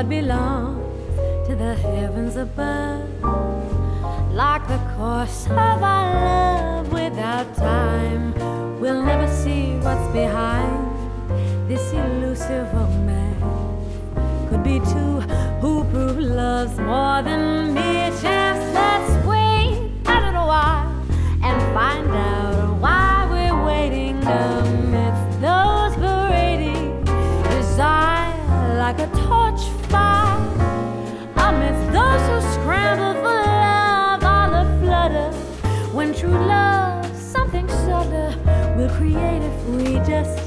what belongs to the heavens above. Like the course of our love without time, we'll never see what's behind this elusive romance. Could be two who prove love's more than mere chance. Let's wait a little while and find out why we're waiting amidst those parading desire like a torch fire. Amidst those who scramble for love, all a flutter. When true love, something subtler, will create if we just